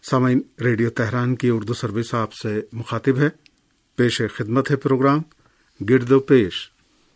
سامعین، radio Tehran کی Urdu service آپ سے مخاطب ہے۔ پیش خدمت ہے پروگرام گرد و پیش۔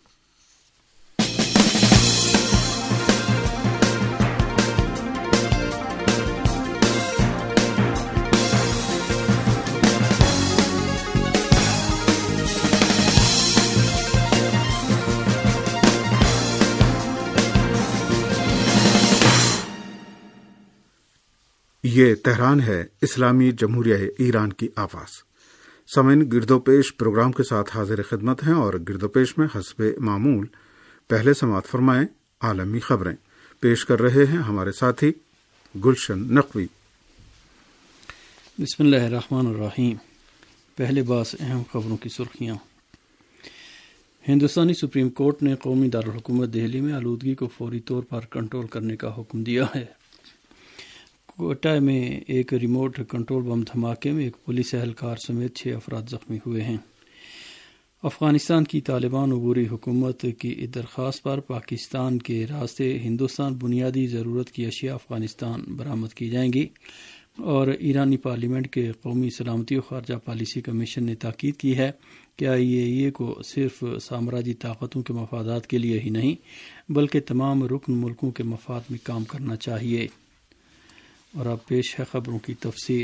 یہ تہران ہے، اسلامی جمہوریہ ایران کی آواز۔ سامعین، گرد و پیش پروگرام کے ساتھ حاضر خدمت ہیں، اور گرد و پیش میں حسب معمول پہلے سماعت فرمائیں عالمی خبریں۔ پیش کر رہے ہیں ہمارے ساتھی گلشن نقوی۔ بسم اللہ الرحمن الرحیم۔ پہلے بعض اہم خبروں کی سرخیاں۔ ہندوستانی سپریم کورٹ نے قومی دارالحکومت دہلی میں آلودگی کو فوری طور پر کنٹرول کرنے کا حکم دیا ہے۔ کوئٹہ میں ایک ریموٹ کنٹرول بم دھماکے میں ایک پولیس اہلکار سمیت 6 افراد زخمی ہوئے ہیں۔ افغانستان کی طالبان عبوری حکومت کی درخواست پر پاکستان کے راستے ہندوستان بنیادی ضرورت کی اشیاء افغانستان برآمد کی جائیں گی، اور ایرانی پارلیمنٹ کے قومی سلامتی و خارجہ پالیسی کمیشن نے تاکید کی ہے کہ IAEA کو صرف سامراجی طاقتوں کے مفادات کے لیے ہی نہیں بلکہ تمام رکن ملکوں کے مفاد میں کام کرنا چاہیے۔ اور اب پیش ہے خبروں کی تفصیل۔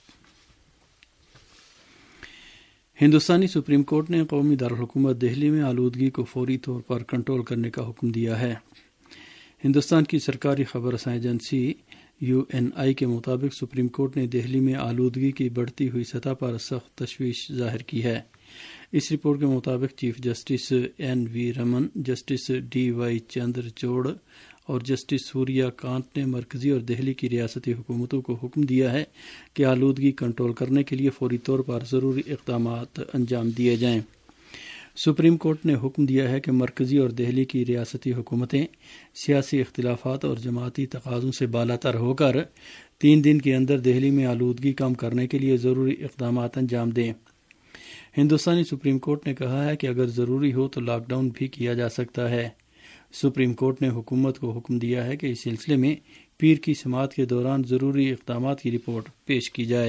ہندوستانی سپریم کورٹ نے قومی دارالحکومت دہلی میں آلودگی کو فوری طور پر کنٹرول کرنے کا حکم دیا ہے۔ ہندوستان کی سرکاری خبر رساں ایجنسی UNI کے مطابق سپریم کورٹ نے دہلی میں آلودگی کی بڑھتی ہوئی سطح پر سخت تشویش ظاہر کی ہے۔ اس رپورٹ کے مطابق chief justice NV Ramana, justice DY Chandrachud اور جسٹس سوریا کانت نے مرکزی اور دہلی کی ریاستی حکومتوں کو حکم دیا ہے کہ آلودگی کنٹرول کرنے کے لیے فوری طور پر ضروری اقدامات انجام دیے جائیں۔ سپریم کورٹ نے حکم دیا ہے کہ مرکزی اور دہلی کی ریاستی حکومتیں سیاسی اختلافات اور جماعتی تقاضوں سے بالاتر ہو کر 3 دن کے اندر دہلی میں آلودگی کم کرنے کے لیے ضروری اقدامات انجام دیں۔ ہندوستانی سپریم کورٹ نے کہا ہے کہ اگر ضروری ہو تو لاک ڈاؤن بھی کیا جا سکتا ہے۔ سپریم کورٹ نے حکومت کو حکم دیا ہے کہ اس سلسلے میں پیر کی سماعت کے دوران ضروری اقدامات کی رپورٹ پیش کی جائے۔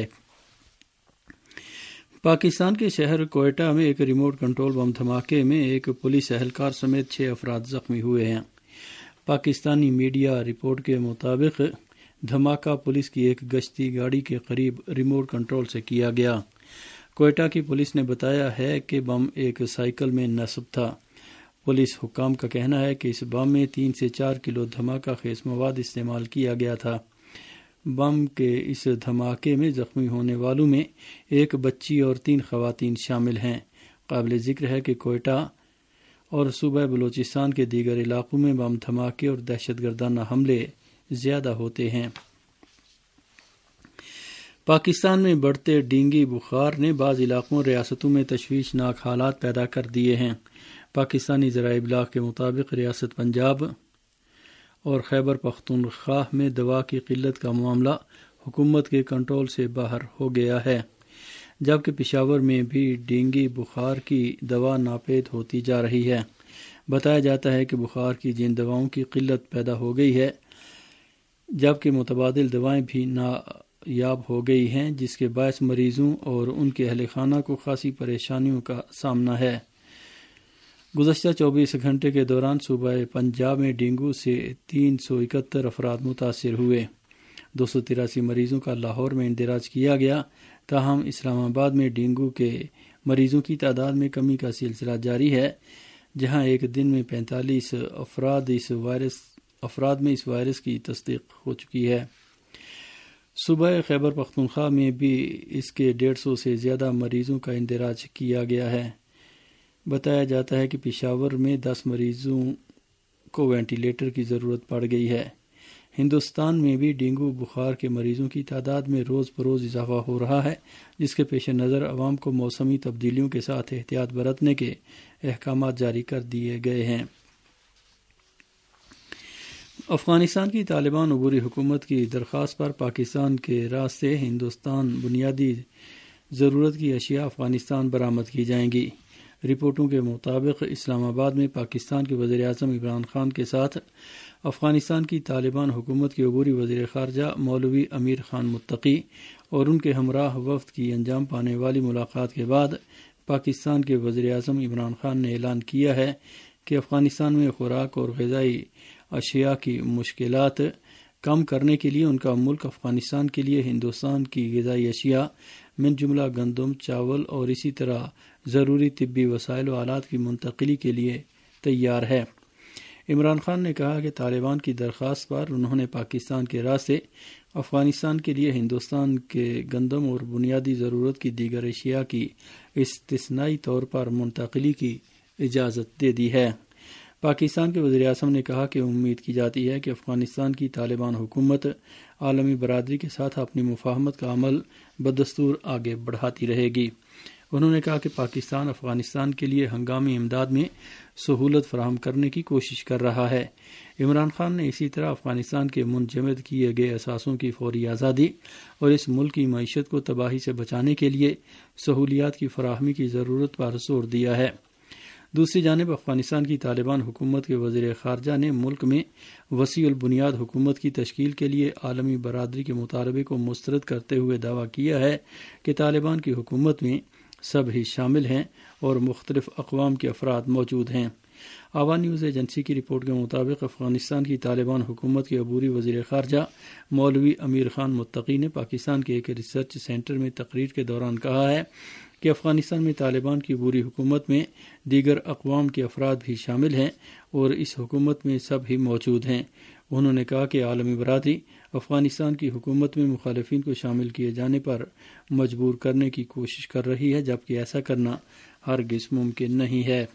پاکستان کے شہر کوئٹہ میں ایک ریموٹ کنٹرول بم دھماکے میں ایک پولیس اہلکار سمیت 6 افراد زخمی ہوئے ہیں۔ پاکستانی میڈیا رپورٹ کے مطابق دھماکہ پولیس کی ایک گشتی گاڑی کے قریب ریموٹ کنٹرول سے کیا گیا۔ کوئٹہ کی پولیس نے بتایا ہے کہ بم ایک سائیکل میں نصب تھا۔ پولیس حکام کا کہنا ہے کہ اس بم میں 3 سے 4 کلو دھماکہ خیز مواد استعمال کیا گیا تھا۔ بم کے اس دھماکے میں زخمی ہونے والوں میں ایک بچی اور 3 خواتین شامل ہیں۔ قابل ذکر ہے کہ کوئٹہ اور صوبہ بلوچستان کے دیگر علاقوں میں بم دھماکے اور دہشت گردانہ حملے زیادہ ہوتے ہیں۔ پاکستان میں بڑھتے ڈینگی بخار نے بعض علاقوں اور ریاستوں میں تشویشناک حالات پیدا کر دیے ہیں۔ پاکستانی ذرائع ابلاغ کے مطابق ریاست پنجاب اور خیبر پختونخوا میں دوا کی قلت کا معاملہ حکومت کے کنٹرول سے باہر ہو گیا ہے، جبکہ پشاور میں بھی ڈینگی بخار کی دوا ناپید ہوتی جا رہی ہے۔ بتایا جاتا ہے کہ بخار کی جن دواؤں کی قلت پیدا ہو گئی ہے، جبکہ متبادل دوائیں بھی نایاب ہو گئی ہیں، جس کے باعث مریضوں اور ان کے اہل خانہ کو خاصی پریشانیوں کا سامنا ہے۔ گزشتہ 24 گھنٹے کے دوران صوبہ پنجاب میں ڈینگو سے 371 افراد متاثر ہوئے۔ 283 مریضوں کا لاہور میں اندراج کیا گیا، تاہم اسلام آباد میں ڈینگو کے مریضوں کی تعداد میں کمی کا سلسلہ جاری ہے، جہاں ایک دن میں 45 افراد میں اس وائرس کی تصدیق ہو چکی ہے۔ صوبہ خیبر پختونخوا میں بھی اس کے 150 سے زیادہ مریضوں کا اندراج کیا گیا ہے۔ بتایا جاتا ہے کہ پشاور میں 10 مریضوں کو وینٹیلیٹر کی ضرورت پڑ گئی ہے۔ ہندوستان میں بھی ڈینگو بخار کے مریضوں کی تعداد میں روز بروز اضافہ ہو رہا ہے، جس کے پیش نظر عوام کو موسمی تبدیلیوں کے ساتھ احتیاط برتنے کے احکامات جاری کر دیے گئے ہیں۔ افغانستان کی طالبان عبوری حکومت کی درخواست پر پاکستان کے راستے ہندوستان بنیادی ضرورت کی اشیاء افغانستان برآمد کی جائیں گی۔ رپورٹوں کے مطابق اسلام آباد میں پاکستان کے وزیر اعظم عمران خان کے ساتھ افغانستان کی طالبان حکومت کے عبوری وزیر خارجہ مولوی امیر خان متقی اور ان کے ہمراہ وفد کی انجام پانے والی ملاقات کے بعد پاکستان کے وزیر اعظم عمران خان نے اعلان کیا ہے کہ افغانستان میں خوراک اور غذائی اشیاء کی مشکلات کم کرنے کے لیے ان کا ملک افغانستان کے لیے ہندوستان کی غذائی اشیاء من جملہ گندم، چاول اور اسی طرح ضروری طبی وسائل و آلات کی منتقلی کے لیے تیار ہے۔ عمران خان نے کہا کہ طالبان کی درخواست پر انہوں نے پاکستان کے راستے افغانستان کے لیے ہندوستان کے گندم اور بنیادی ضرورت کی دیگر اشیاء کی استثنائی طور پر منتقلی کی اجازت دے دی ہے۔ پاکستان کے وزیر اعظم نے کہا کہ امید کی جاتی ہے کہ افغانستان کی طالبان حکومت عالمی برادری کے ساتھ اپنی مفاہمت کا عمل بدستور آگے بڑھاتی رہے گی۔ انہوں نے کہا کہ پاکستان افغانستان کے لیے ہنگامی امداد میں سہولت فراہم کرنے کی کوشش کر رہا ہے۔ عمران خان نے اسی طرح افغانستان کے منجمد کیے گئے اثاثوں کی فوری آزادی اور اس ملک کی معیشت کو تباہی سے بچانے کے لیے سہولیات کی فراہمی کی ضرورت پر زور دیا ہے۔ دوسری جانب افغانستان کی طالبان حکومت کے وزیر خارجہ نے ملک میں وسیع البنیاد حکومت کی تشکیل کے لیے عالمی برادری کے مطالبے کو مسترد کرتے ہوئے دعویٰ کیا ہے کہ طالبان کی حکومت میں سب ہی شامل ہیں اور مختلف اقوام کے افراد موجود ہیں۔ آوا نیوز ایجنسی کی رپورٹ کے مطابق افغانستان کی طالبان حکومت کے عبوری وزیر خارجہ مولوی امیر خان متقی نے پاکستان کے ایک ریسرچ سینٹر میں تقریر کے دوران کہا ہے کہ افغانستان میں طالبان کی عبوری حکومت میں دیگر اقوام کے افراد بھی شامل ہیں اور اس حکومت میں سب ہی موجود ہیں۔ انہوں نے کہا کہ عالمی برادری افغانستان کی حکومت میں مخالفین کو شامل کیے جانے پر مجبور کرنے کی کوشش کر رہی ہے، جبکہ ایسا کرنا ہرگز ممکن نہیں ہے۔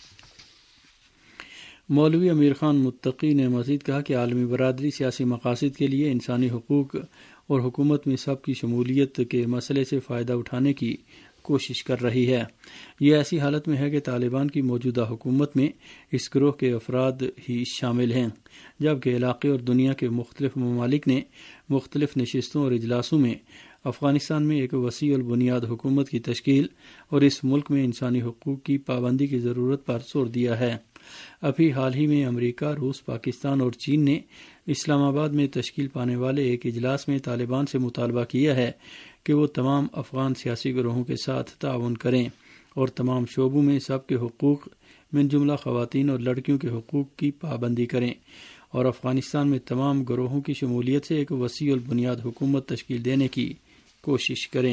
مولوی امیر خان متقی نے مزید کہا کہ عالمی برادری سیاسی مقاصد کے لیے انسانی حقوق اور حکومت میں سب کی شمولیت کے مسئلے سے فائدہ اٹھانے کی کوشش کر رہی ہے۔ یہ ایسی حالت میں ہے کہ طالبان کی موجودہ حکومت میں اس گروہ کے افراد ہی شامل ہیں، جبکہ علاقے اور دنیا کے مختلف ممالک نے مختلف نشستوں اور اجلاسوں میں افغانستان میں ایک وسیع البنیاد حکومت کی تشکیل اور اس ملک میں انسانی حقوق کی پابندی کی ضرورت پر زور دیا ہے۔ ابھی حال ہی میں امریکہ، روس، پاکستان اور چین نے اسلام آباد میں تشکیل پانے والے ایک اجلاس میں طالبان سے مطالبہ کیا ہے کہ وہ تمام افغان سیاسی گروہوں کے ساتھ تعاون کریں اور تمام شعبوں میں سب کے حقوق من جملہ خواتین اور لڑکیوں کے حقوق کی پابندی کریں اور افغانستان میں تمام گروہوں کی شمولیت سے ایک وسیع البنیاد حکومت تشکیل دینے کی کوشش کریں۔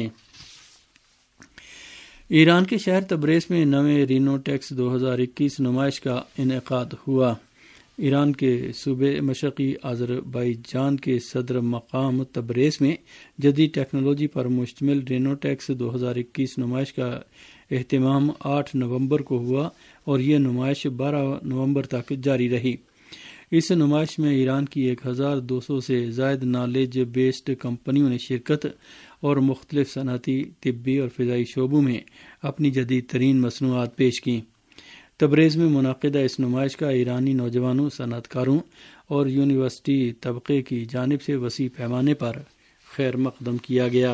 ایران کے شہر تبریز میں نویں رینو ٹیکس 2021 نمائش کا انعقاد ہوا۔ ایران کے صوبے مشرقی آذربائیجان کے صدر مقام تبریز میں جدید ٹیکنالوجی پر مشتمل رینو ٹیکس 2021 نمائش کا اہتمام 8 نومبر کو ہوا اور یہ نمائش 12 نومبر تک جاری رہی۔ اس نمائش میں ایران کی 1200 سے زائد نالج بیسڈ کمپنیوں نے شرکت اور مختلف صنعتی، طبی اور فضائی شعبوں میں اپنی جدید ترین مصنوعات پیش کیں۔ تبریز میں منعقدہ اس نمائش کا ایرانی نوجوانوں، صنعت کاروں اور یونیورسٹی طبقے کی جانب سے وسیع پیمانے پر خیر مقدم کیا گیا۔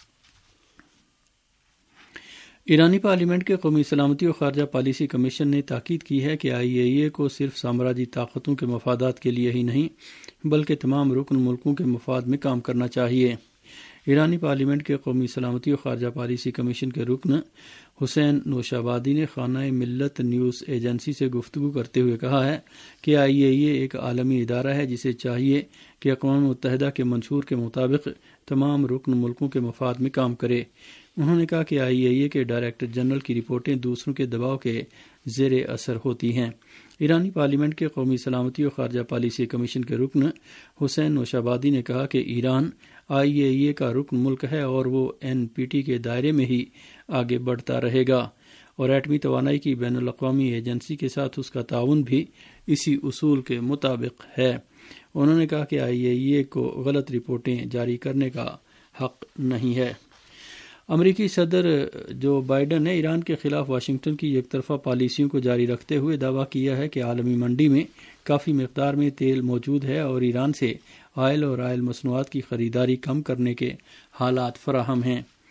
ایرانی پارلیمنٹ کے قومی سلامتی و خارجہ پالیسی کمیشن نے تاکید کی ہے کہ IAEA کو صرف سامراجی طاقتوں کے مفادات کے لیے ہی نہیں بلکہ تمام رکن ملکوں کے مفاد میں کام کرنا چاہیے۔ ایرانی پارلیمنٹ کے قومی سلامتی و خارجہ پالیسی کمیشن کے رکن حسین نوشابادی نے خانہ ملت نیوز ایجنسی سے گفتگو کرتے ہوئے کہا ہے کہ IAEA ایک عالمی ادارہ ہے جسے چاہیے کہ اقوام متحدہ کے منشور کے مطابق تمام رکن ملکوں کے مفاد میں کام کرے۔ انہوں نے کہا کہ IAEA کے ڈائریکٹر جنرل کی رپورٹیں دوسروں کے دباؤ کے زیر اثر ہوتی ہیں۔ ایرانی پارلیمنٹ کے قومی سلامتی و خارجہ پالیسی کمیشن کے رکن حسین نوشابادی نے کہا کہ ایران IAEA کا رکن ملک ہے اور وہ NPT کے دائرے میں ہی آگے بڑھتا رہے گا اور ایٹمی توانائی کی بین الاقوامی ایجنسی کے ساتھ اس کا تعاون بھی اسی اصول کے مطابق ہے۔ انہوں نے کہا کہ IAEA کو غلط رپورٹیں جاری کرنے کا حق نہیں ہے۔ امریکی صدر جو بائیڈن نے ایران کے خلاف واشنگٹن کی یک طرفہ پالیسیوں کو جاری رکھتے ہوئے دعویٰ کیا ہے کہ عالمی منڈی میں کافی مقدار میں تیل موجود ہے اور ایران سے آئل اور آئل مصنوعات کی خریداری کم کرنے کے حالات فراہم ہیں۔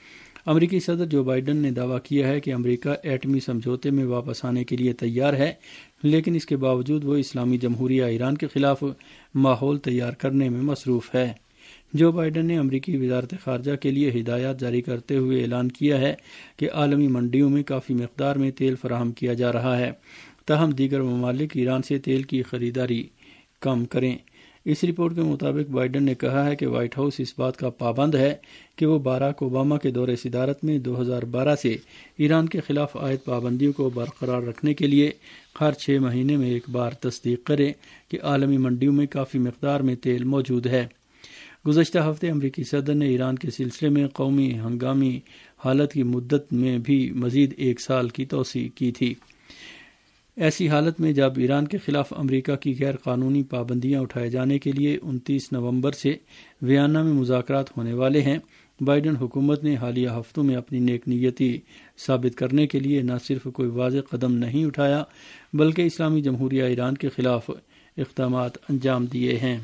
امریکی صدر جو بائیڈن نے دعویٰ کیا ہے کہ امریکہ ایٹمی سمجھوتے میں واپس آنے کے لیے تیار ہے، لیکن اس کے باوجود وہ اسلامی جمہوریہ ایران کے خلاف ماحول تیار کرنے میں مصروف ہے۔ جو بائیڈن نے امریکی وزارت خارجہ کے لیے ہدایات جاری کرتے ہوئے اعلان کیا ہے کہ عالمی منڈیوں میں کافی مقدار میں تیل فراہم کیا جا رہا ہے، تاہم دیگر ممالک ایران سے تیل کی خریداری کم کریں۔ اس رپورٹ کے مطابق بائیڈن نے کہا ہے کہ وائٹ ہاؤس اس بات کا پابند ہے کہ وہ باراک اوباما کے دور صدارت میں 2012 سے ایران کے خلاف عائد پابندیوں کو برقرار رکھنے کے لیے ہر 6 مہینے میں ایک بار تصدیق کرے کہ عالمی منڈیوں میں کافی مقدار میں تیل موجود ہے۔ گزشتہ ہفتے امریکی صدر نے ایران کے سلسلے میں قومی ہنگامی حالت کی مدت میں بھی مزید 1 سال کی توسیع کی تھی۔ ایسی حالت میں جب ایران کے خلاف امریکہ کی غیر قانونی پابندیاں اٹھائے جانے کے لیے 29 نومبر سے ویانا میں مذاکرات ہونے والے ہیں، بائیڈن حکومت نے حالیہ ہفتوں میں اپنی نیک نیتی ثابت کرنے کے لیے نہ صرف کوئی واضح قدم نہیں اٹھایا بلکہ اسلامی جمہوریہ ایران کے خلاف اقدامات انجام دیے ہیں۔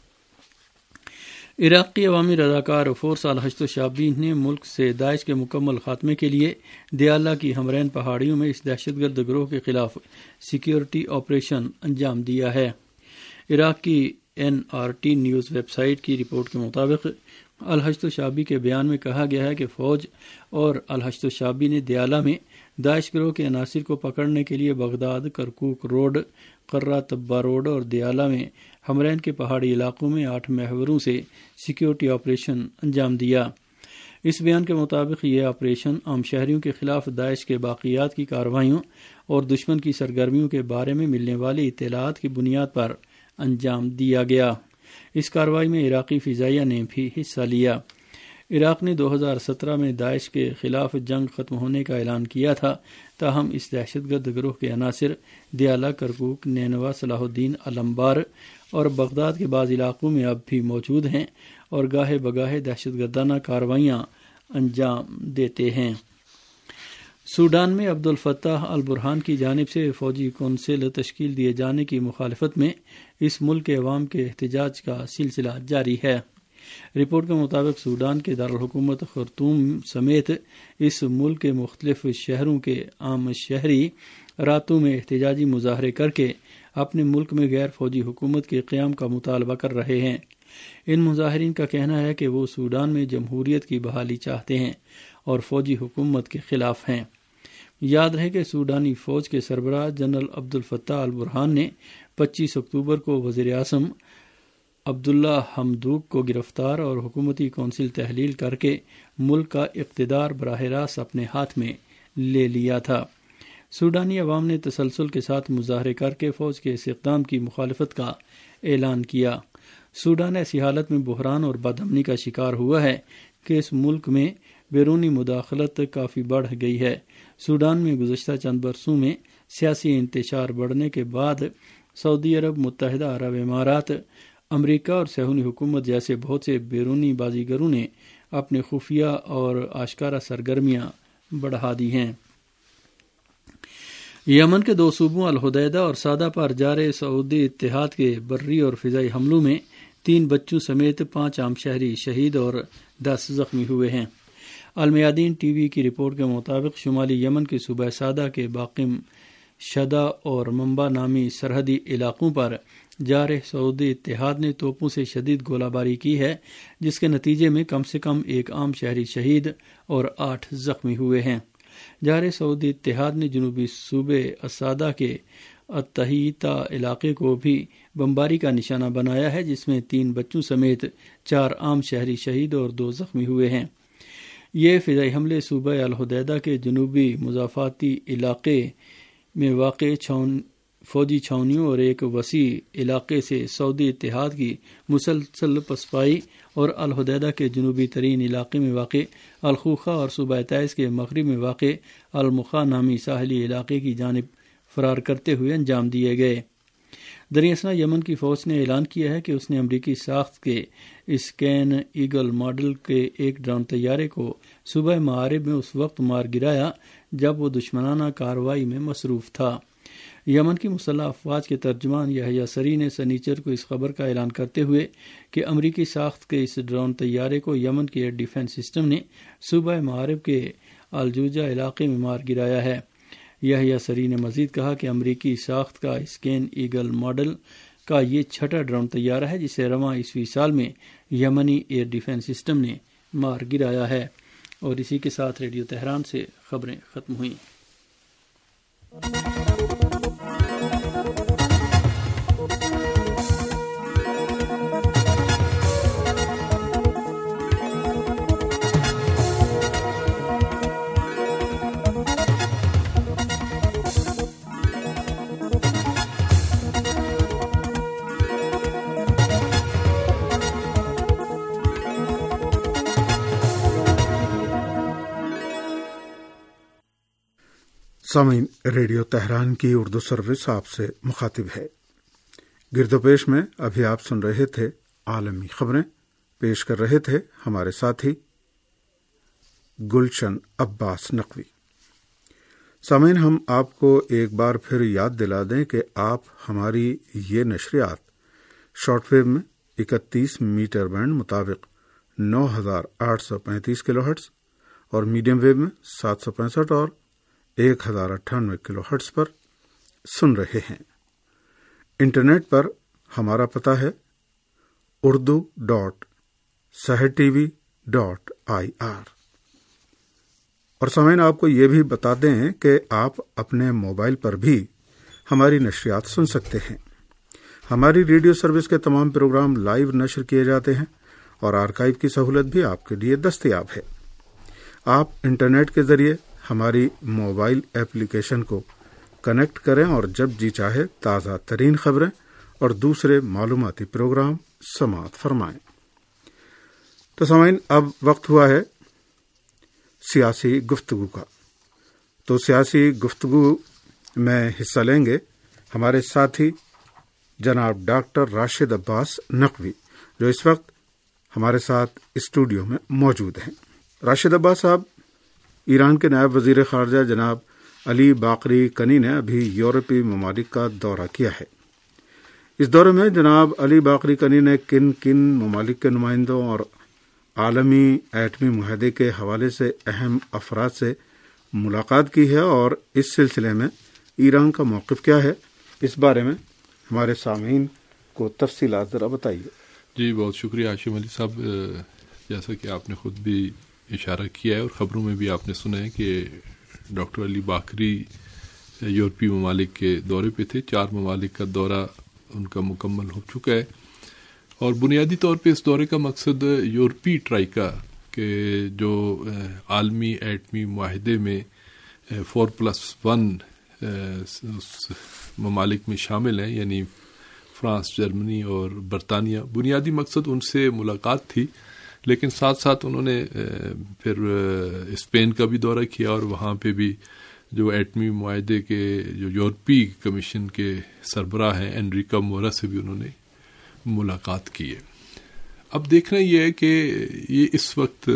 عراق کی عوامی رضاکار فورس الحشد الشعبی نے ملک سے داعش کے مکمل خاتمے کے لیے دیالہ کی ہمرین پہاڑیوں میں اس دہشت گرد گروہ کے خلاف سیکیورٹی آپریشن انجام دیا ہے۔ عراق کی NRT نیوز ویب سائٹ کی رپورٹ کے مطابق الحشد الشعبی کے بیان میں کہا گیا ہے کہ فوج اور الحشد الشعبی نے دیالہ میں داعش گروہ کے عناصر کو پکڑنے کے لیے Baghdad, Kirkuk road, Qara Tapa road اور دیالہ میں ہمرین کے پہاڑی علاقوں میں 8 محوروں سے سیکیورٹی آپریشن انجام دیا۔ اس بیان کے مطابق یہ آپریشن عام شہریوں کے خلاف داعش کے باقیات کی کارروائیوں اور دشمن کی سرگرمیوں کے بارے میں ملنے والی اطلاعات کی بنیاد پر انجام دیا گیا۔ اس کارروائی میں عراقی فضائیہ نے بھی حصہ لیا۔ عراق نے 2017 میں داعش کے خلاف جنگ ختم ہونے کا اعلان کیا تھا، تاہم اس دہشت گرد گروہ کے عناصر دیالہ، کرکوک، نینوا، صلاح الدین، الانبار اور بغداد کے بعض علاقوں میں اب بھی موجود ہیں اور گاہے بگاہے دہشت گردانہ کارروائیاں انجام دیتے ہیں۔ سوڈان میں عبد الفتاح البرہان کی جانب سے فوجی کونسل تشکیل دیے جانے کی مخالفت میں اس ملک کے عوام کے احتجاج کا سلسلہ جاری ہے۔ رپورٹ کے مطابق سوڈان کے دارالحکومت خرطوم سمیت اس ملک کے مختلف شہروں کے عام شہری راتوں میں احتجاجی مظاہرے کر کے اپنے ملک میں غیر فوجی حکومت کے قیام کا مطالبہ کر رہے ہیں۔ ان مظاہرین کا کہنا ہے کہ وہ سوڈان میں جمہوریت کی بحالی چاہتے ہیں اور فوجی حکومت کے خلاف ہیں۔ یاد رہے کہ سوڈانی فوج کے سربراہ جنرل عبد الفتاح البرہان نے 25 اکتوبر کو وزیر اعظم عبداللہ حمدوک کو گرفتار اور حکومتی کونسل تحلیل کر کے ملک کا اقتدار براہ راست اپنے ہاتھ میں لے لیا تھا۔ سوڈانی عوام نے تسلسل کے ساتھ مظاہرے کر کے فوج کے اس اقدام کی مخالفت کا اعلان کیا۔ سوڈان ایسی حالت میں بحران اور بدامنی کا شکار ہوا ہے کہ اس ملک میں بیرونی مداخلت کافی بڑھ گئی ہے۔ سوڈان میں گزشتہ چند برسوں میں سیاسی انتشار بڑھنے کے بعد سعودی عرب، متحدہ عرب امارات، امریکہ اور صہیونی حکومت جیسے بہت سے بیرونی بازیگروں نے اپنے خفیہ اور آشکارا سرگرمیاں بڑھا دی ہیں۔ یمن کے 2 صوبوں الحدیدہ اور صعدہ پر جارے سعودی اتحاد کے بری اور فضائی حملوں میں 3 بچوں سمیت 5 عام شہری شہید اور 10 زخمی ہوئے ہیں۔ المیادین ٹی وی کی رپورٹ کے مطابق شمالی یمن کے صوبہ صعدہ کے باقم شدہ اور منبع نامی سرحدی علاقوں پر جارح سعودی اتحاد نے توپوں سے شدید گولہ باری کی ہے، جس کے نتیجے میں کم سے کم 1 عام شہری شہید اور 8 زخمی ہوئے ہیں۔ جارح سعودی اتحاد نے جنوبی صوبے الصعدہ کے التحیطہ علاقے کو بھی بمباری کا نشانہ بنایا ہے، جس میں 3 بچوں سمیت 4 عام شہری شہید اور 2 زخمی ہوئے ہیں۔ یہ فضائی حملے صوبہ الحدیدہ کے جنوبی مضافاتی علاقے میں واقع فوجی چھاؤنیوں اور ایک وسیع علاقے سے سعودی اتحاد کی مسلسل پسپائی اور الحدیدہ کے جنوبی ترین علاقے میں واقع الخوخہ اور صوبہ تعز کے مغرب میں واقع المخا نامی ساحلی علاقے کی جانب فرار کرتے ہوئے انجام دیے گئے۔ دریاسنا یمن کی فوج نے اعلان کیا ہے کہ اس نے امریکی ساخت کے اسکین ایگل ماڈل کے ایک ڈرون طیارے کو صوبہ معارب میں اس وقت مار گرایا جب وہ دشمنانہ کارروائی میں مصروف تھا۔ یمن کی مسلح افواج کے ترجمان یحییٰ سری نے سنیچر کو اس خبر کا اعلان کرتے ہوئے کہ امریکی ساخت کے اس ڈرون طیارے کو یمن کے ایئر ڈیفنس سسٹم نے صوبہ معارب کے الجوجہ علاقے میں مار گرایا ہے۔ یحییٰ سری نے مزید کہا کہ امریکی ساخت کا اسکین ایگل ماڈل کا یہ چھٹا ڈرون طیارہ ہے جسے رواں عیسوی سال میں یمنی ایئر ڈیفنس سسٹم نے مار گرایا ہے۔ اور اسی کے ساتھ ریڈیو تہران سے خبریں ختم ہوئیں۔ سامعین، ریڈیو تہران کی اردو سروس آپ سے مخاطب ہے۔ گرد و پیش میں ابھی آپ سن رہے تھے عالمی خبریں، پیش کر رہے تھے ہمارے ساتھی گلشن عباس نقوی۔ سامعین، ہم آپ کو ایک بار پھر یاد دلا دیں کہ آپ ہماری یہ نشریات شارٹ ویو میں 31 میٹر بینڈ مطابق 9835 کلو ہرٹز اور میڈیم ویو میں 765 اور 1098 کلو ہرٹز پر سن رہے ہیں۔ انٹرنیٹ پر ہمارا پتہ ہے urdu.sahartv.ir۔ اور سامعین، آپ کو یہ بھی بتا دیں کہ آپ اپنے موبائل پر بھی ہماری نشریات سن سکتے ہیں۔ ہماری ریڈیو سروس کے تمام پروگرام لائیو نشر کیے جاتے ہیں اور آرکائیو کی سہولت بھی آپ کے لیے دستیاب ہے۔ آپ انٹرنیٹ کے ذریعے ہماری موبائل ایپلیکیشن کو کنیکٹ کریں اور جب جی چاہے تازہ ترین خبریں اور دوسرے معلوماتی پروگرام سماعت فرمائیں۔ تو سامعین، اب وقت ہوا ہے سیاسی گفتگو کا۔ تو سیاسی گفتگو میں حصہ لیں گے ہمارے ساتھی جناب ڈاکٹر راشد عباس نقوی، جو اس وقت ہمارے ساتھ اسٹوڈیو میں موجود ہیں۔ راشد عباس صاحب، ایران کے نائب وزیر خارجہ جناب علی باقری کنی نے ابھی یورپی ممالک کا دورہ کیا ہے۔ اس دورے میں جناب علی باقری کنی نے کن کن ممالک کے نمائندوں اور عالمی ایٹمی معاہدے کے حوالے سے اہم افراد سے ملاقات کی ہے، اور اس سلسلے میں ایران کا موقف کیا ہے، اس بارے میں ہمارے سامعین کو تفصیلات ذرا بتائیے۔ جی، بہت شکریہ ہاشم علی صاحب۔ جیسا کہ آپ نے خود بھی اشارہ کیا ہے اور خبروں میں بھی آپ نے سنا ہے کہ ڈاکٹر علی باقری یورپی ممالک کے دورے پہ تھے۔ 4 ممالک کا دورہ ان کا مکمل ہو چکا ہے، اور بنیادی طور پہ اس دورے کا مقصد یورپی ٹرائیکا کے جو عالمی ایٹمی معاہدے میں 4+1 ممالک میں شامل ہیں، یعنی فرانس، جرمنی اور برطانیہ، بنیادی مقصد ان سے ملاقات تھی، لیکن ساتھ ساتھ انہوں نے پھر اسپین کا بھی دورہ کیا، اور وہاں پہ بھی جو ایٹمی معاہدے کے جو یورپی کمیشن کے سربراہ ہیں انریکا مورا سے بھی انہوں نے ملاقات کی ہے۔ اب دیکھنا یہ ہے کہ یہ اس وقت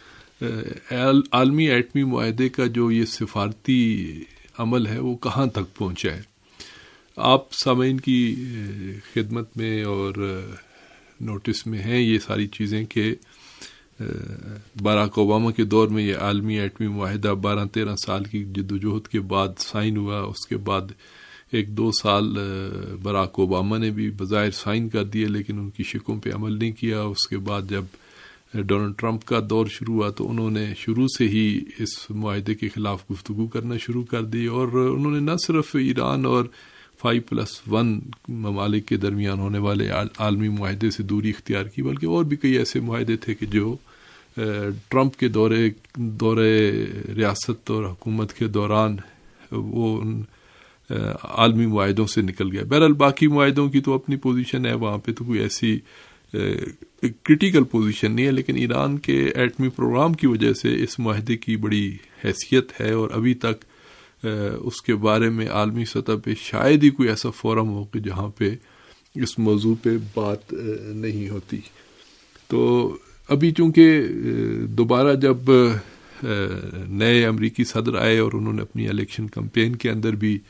عالمی ایٹمی معاہدے کا جو یہ سفارتی عمل ہے وہ کہاں تک پہنچا ہے۔ آپ سامعین کی خدمت میں اور نوٹس میں ہیں یہ ساری چیزیں کہ باراک اوباما کے دور میں یہ عالمی ایٹمی معاہدہ 12-13 سال کی جدوجہد کے بعد سائن ہوا۔ اس کے بعد 1-2 سال باراک اوباما نے بھی بظاہر سائن کر دیے، لیکن ان کی شقوں پہ عمل نہیں کیا۔ اس کے بعد جب ڈونلڈ ٹرمپ کا دور شروع ہوا تو انہوں نے شروع سے ہی اس معاہدے کے خلاف گفتگو کرنا شروع کر دی، اور انہوں نے نہ صرف ایران اور 5+1 ممالک کے درمیان ہونے والے عالمی معاہدے سے دوری اختیار کی، بلکہ اور بھی کئی ایسے معاہدے تھے کہ جو ٹرمپ کے دورے ریاست اور حکومت کے دوران وہ عالمی معاہدوں سے نکل گیا۔ بہرحال باقی معاہدوں کی تو اپنی پوزیشن ہے، وہاں پہ تو کوئی ایسی کرٹیکل پوزیشن نہیں ہے، لیکن ایران کے ایٹمی پروگرام کی وجہ سے اس معاہدے کی بڑی حیثیت ہے، اور ابھی تک اس کے بارے میں عالمی سطح پہ شاید ہی کوئی ایسا فورم ہو کہ جہاں پہ اس موضوع پہ بات نہیں ہوتی۔ تو ابھی چونکہ دوبارہ جب نئے امریکی صدر آئے اور انہوں نے اپنی الیکشن کمپین کے اندر بھی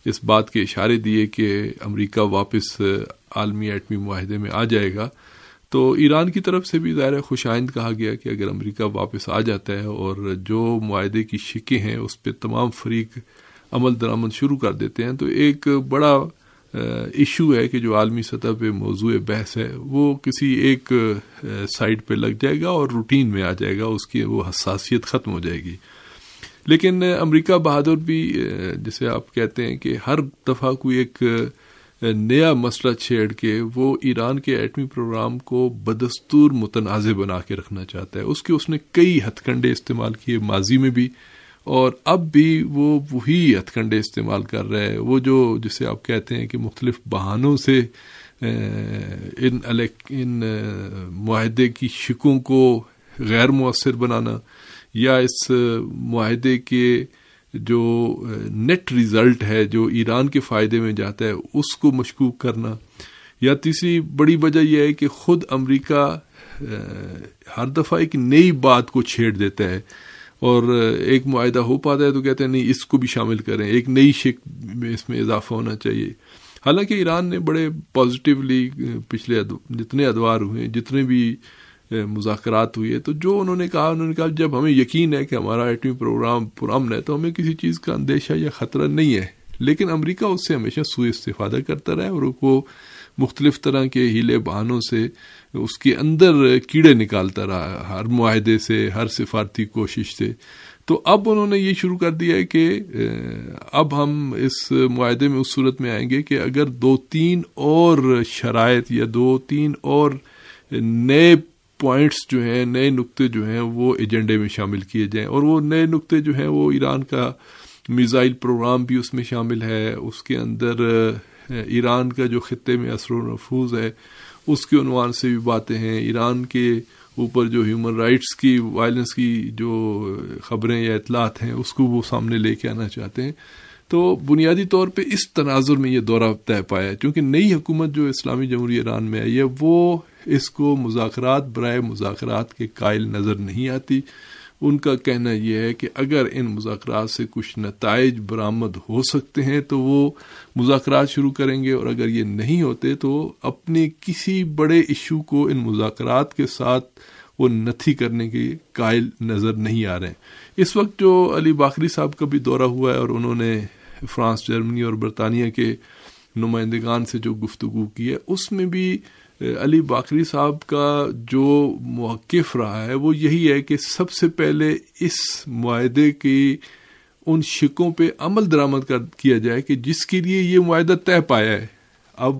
اس بات کے اشارے دیے کہ امریکہ واپس عالمی ایٹمی معاہدے میں آ جائے گا، تو ایران کی طرف سے بھی ظاہر خوش آئند کہا گیا کہ اگر امریکہ واپس آ جاتا ہے اور جو معاہدے کی شقیں ہیں اس پہ تمام فریق عمل درآمد شروع کر دیتے ہیں، تو ایک بڑا ایشو ہے کہ جو عالمی سطح پہ موضوع بحث ہے وہ کسی ایک سائڈ پہ لگ جائے گا اور روٹین میں آ جائے گا، اس کی وہ حساسیت ختم ہو جائے گی۔ لیکن امریکہ بہادر بھی جسے آپ کہتے ہیں کہ ہر دفعہ کوئی ایک نیا مسئلہ چھیڑ کے وہ ایران کے ایٹمی پروگرام کو بدستور متنازع بنا کے رکھنا چاہتا ہے۔ اس نے کئی ہتھ کنڈے استعمال کیے ماضی میں بھی، اور اب بھی وہ وہی ہتھ کنڈے استعمال کر رہا ہے، وہ جو جسے آپ کہتے ہیں کہ مختلف بہانوں سے ان معاہدے کی شقوں کو غیر مؤثر بنانا، یا اس معاہدے کے جو نیٹ ریزلٹ ہے جو ایران کے فائدے میں جاتا ہے اس کو مشکوک کرنا، یا تیسری بڑی وجہ یہ ہے کہ خود امریکہ ہر دفعہ ایک نئی بات کو چھیڑ دیتا ہے، اور ایک معاہدہ ہو پاتا ہے تو کہتے ہیں نہیں اس کو بھی شامل کریں، ایک نئی شق اس میں اضافہ ہونا چاہیے۔ حالانکہ ایران نے بڑے پازیٹیولی پچھلے جتنے ادوار ہوئے، جتنے بھی مذاکرات ہوئے، تو جو انہوں نے کہا جب ہمیں یقین ہے کہ ہمارا ایٹمی پروگرام پرامن ہے تو ہمیں کسی چیز کا اندیشہ یا خطرہ نہیں ہے، لیکن امریکہ اس سے ہمیشہ سوء استفادہ کرتا رہا اور وہ مختلف طرح کے ہیلے بہانوں سے اس کے اندر کیڑے نکالتا رہا، ہر معاہدے سے، ہر سفارتی کوشش سے۔ تو اب انہوں نے یہ شروع کر دیا ہے کہ اب ہم اس معاہدے میں اس صورت میں آئیں گے کہ اگر 2-3 اور شرائط یا 2-3 اور نئے پوائنٹس جو ہیں، نئے نقطے جو ہیں وہ ایجنڈے میں شامل کیے جائیں، اور وہ نئے نقطے جو ہیں وہ ایران کا میزائل پروگرام بھی اس میں شامل ہے، اس کے اندر ایران کا جو خطے میں اثر و نفوذ ہے اس کے عنوان سے بھی باتیں ہیں، ایران کے اوپر جو ہیومن رائٹس کی وائلنس کی جو خبریں یا اطلاعات ہیں اس کو وہ سامنے لے کے آنا چاہتے ہیں۔ تو بنیادی طور پہ اس تناظر میں یہ دورہ طے پایا ہے، کیونکہ نئی حکومت جو اسلامی جمہوریہ ایران میں آئی ہے وہ اس کو مذاکرات برائے مذاکرات کے قائل نظر نہیں آتی۔ ان کا کہنا یہ ہے کہ اگر ان مذاکرات سے کچھ نتائج برآمد ہو سکتے ہیں تو وہ مذاکرات شروع کریں گے، اور اگر یہ نہیں ہوتے تو اپنے کسی بڑے ایشو کو ان مذاکرات کے ساتھ وہ نتھی کرنے کے قائل نظر نہیں آ رہے ہیں۔ اس وقت جو علی باقری صاحب کا بھی دورہ ہوا ہے اور انہوں نے فرانس، جرمنی اور برطانیہ کے نمائندگان سے جو گفتگو کی ہے، اس میں بھی علی باقری صاحب کا جو موقف رہا ہے وہ یہی ہے کہ سب سے پہلے اس معاہدے کی ان شقوں پہ عمل درآمد کیا جائے کہ جس کے لیے یہ معاہدہ طے پایا ہے۔ اب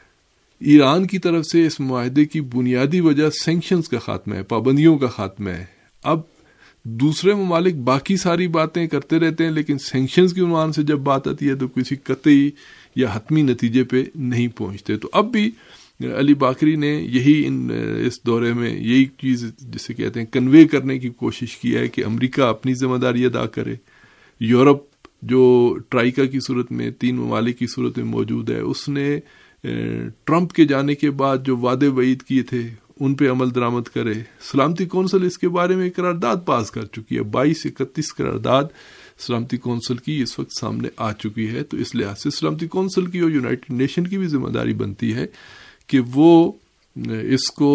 ایران کی طرف سے اس معاہدے کی بنیادی وجہ سینکشنز کا خاتمہ ہے، پابندیوں کا خاتمہ ہے۔ اب دوسرے ممالک باقی ساری باتیں کرتے رہتے ہیں، لیکن سینکشنز کی عنوان سے جب بات آتی ہے تو کسی قطعی یا حتمی نتیجے پہ نہیں پہنچتے۔ تو اب بھی علی باقری نے یہی اس دورے میں یہی چیز جسے کہتے ہیں کنوے کرنے کی کوشش کی ہے کہ امریکہ اپنی ذمہ داری ادا کرے، یورپ جو ٹرائیکا کی صورت میں 3 ممالک کی صورت میں موجود ہے، اس نے ٹرمپ کے جانے کے بعد جو وعدے وعید کیے تھے ان پہ عمل درآمد کرے۔ سلامتی کونسل اس کے بارے میں قرارداد پاس کر چکی ہے، 22-31 قرارداد سلامتی کونسل کی اس وقت سامنے آ چکی ہے۔ تو اس لحاظ سے سلامتی کونسل کی اور یونائٹڈ نیشن کی بھی ذمہ داری بنتی ہے کہ وہ اس کو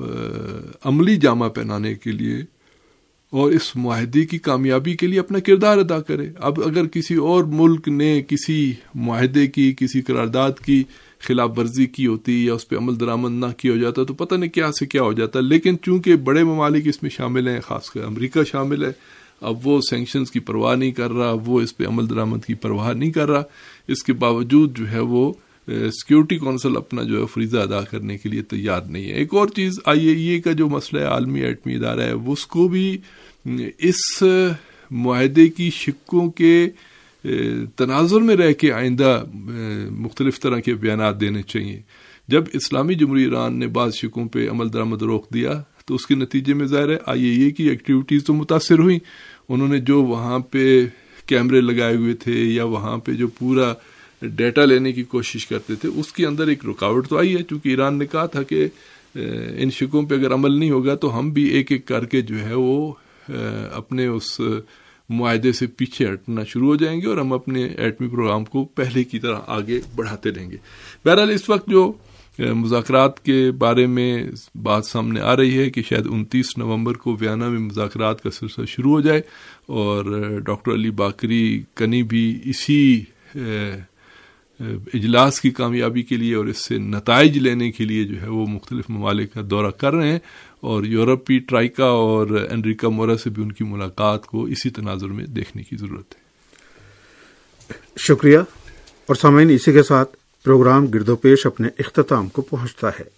عملی جامہ پہنانے کے لیے اور اس معاہدے کی کامیابی کے لیے اپنا کردار ادا کرے۔ اب اگر کسی اور ملک نے کسی معاہدے کی، کسی قرارداد کی خلاف ورزی کی ہوتی یا اس پہ عمل درآمد نہ کیا ہو جاتا تو پتہ نہیں کیا سے کیا ہو جاتا، لیکن چونکہ بڑے ممالک اس میں شامل ہیں، خاص کر امریکہ شامل ہے، اب وہ سینکشنز کی پرواہ نہیں کر رہا، وہ اس پہ عمل درآمد کی پرواہ نہیں کر رہا۔ اس کے باوجود جو ہے وہ سیکیورٹی کونسل اپنا جو ہے فریضہ ادا کرنے کے لیے تیار نہیں ہے۔ ایک اور چیز IAEA کا جو مسئلہ ہے، عالمی ایٹمی ادارہ ہے، وہ اس کو بھی اس معاہدے کی شقوں کے تناظر میں رہ کے آئندہ مختلف طرح کے بیانات دینے چاہیے۔ جب اسلامی جمہوریہ ایران نے بعض شقوں پہ عمل درآمد روک دیا تو اس کے نتیجے میں ظاہر ہے IAEA کی ایکٹیویٹیز تو متاثر ہوئیں۔ انہوں نے جو وہاں پہ کیمرے لگائے ہوئے تھے یا وہاں پہ جو پورا ڈیٹا لینے کی کوشش کرتے تھے اس کے اندر ایک رکاوٹ تو آئی ہے، چونکہ ایران نے کہا تھا کہ ان شقوں پہ اگر عمل نہیں ہوگا تو ہم بھی ایک ایک کر کے جو ہے وہ اپنے اس معاہدے سے پیچھے ہٹنا شروع ہو جائیں گے اور ہم اپنے ایٹمی پروگرام کو پہلے کی طرح آگے بڑھاتے رہیں گے. بہرحال اس وقت جو مذاکرات کے بارے میں بات سامنے آ رہی ہے کہ شاید 29 نومبر کو ویانا میں مذاکرات کا سلسلہ شروع ہو جائے اور ڈاکٹر علی باقری کنی بھی اسی اجلاس کی کامیابی کے لیے اور اس سے نتائج لینے کے لیے جو ہے وہ مختلف ممالک کا دورہ کر رہے ہیں اور یورپی ٹرائکا اور انریکا مورا سے بھی ان کی ملاقات کو اسی تناظر میں دیکھنے کی ضرورت ہے. شکریہ. اور سامعین، اسی کے ساتھ پروگرام گرد و پیش اپنے اختتام کو پہنچتا ہے.